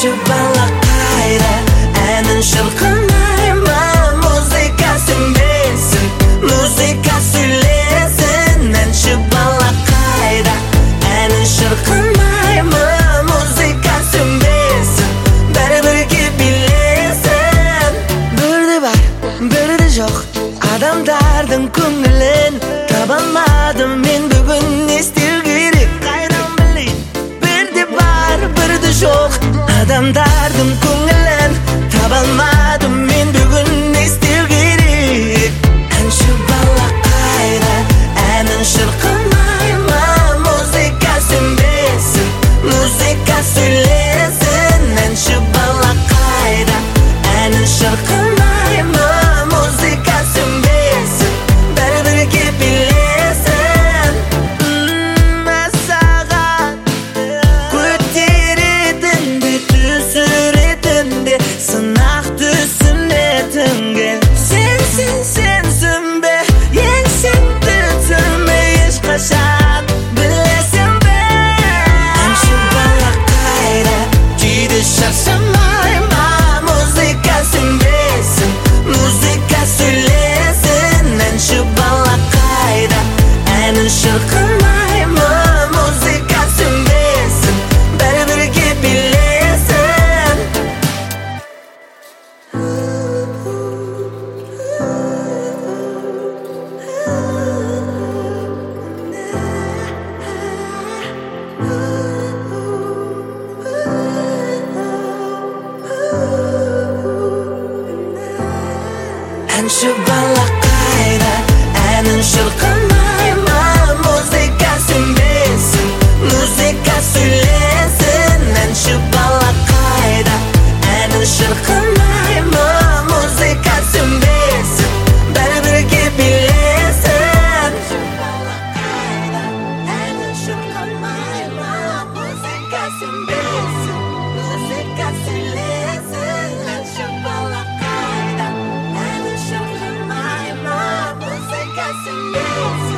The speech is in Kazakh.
Әнші бала қайда, әнін шырқымай ма? Музыка сөнбесін, музыка сөйлесін. Әнші бала қайда, әнін шырқымай ма? Музыка сөнбесін, бәрібірге билесін. Бірде бар, бірде жоқ, адамдардың көңілін таба алмадым мен бүгін. Не істеу керек, қайдан білейін? Бірде бар, бірде жоқ, адамдардың көңілін таба алмадым мен бүгін. Не істеу керек? Әнші бала қайда, әнін шырқымай ма? Музыка сөнбесін, музыка сөйлесін. Әнші бала қайда, әнін шырқымай ма? Музыка сөнбесін, бәрібірге билесін. Саған көтеретін де, түсіретін де, сынақ түсінетінге. Сенсің бе, еңсеңді түрме ешқашан, білесің бе? Әнші бала қайда, кейде шаршамай ма? Музыка сөнбесін, музыка сөйлесін. Әнші бала қайда, әнін шырқымай ма? Музыка сөнбесін, бәрібірге билесін. Әнші бала қайда, әнін шырқымай ма? Музыка сөнбесін, музыка сөйлесін. Әнші бала қайда, әнін шырқымай ма? Музыка сөнбесін, бәрібірге билесін. Әнін шырқымай ма? Музыка сөнбесін, музыка сөйлесін. Әнші бала қайда, әнін шырқымай ма? Музыка сөнбесін.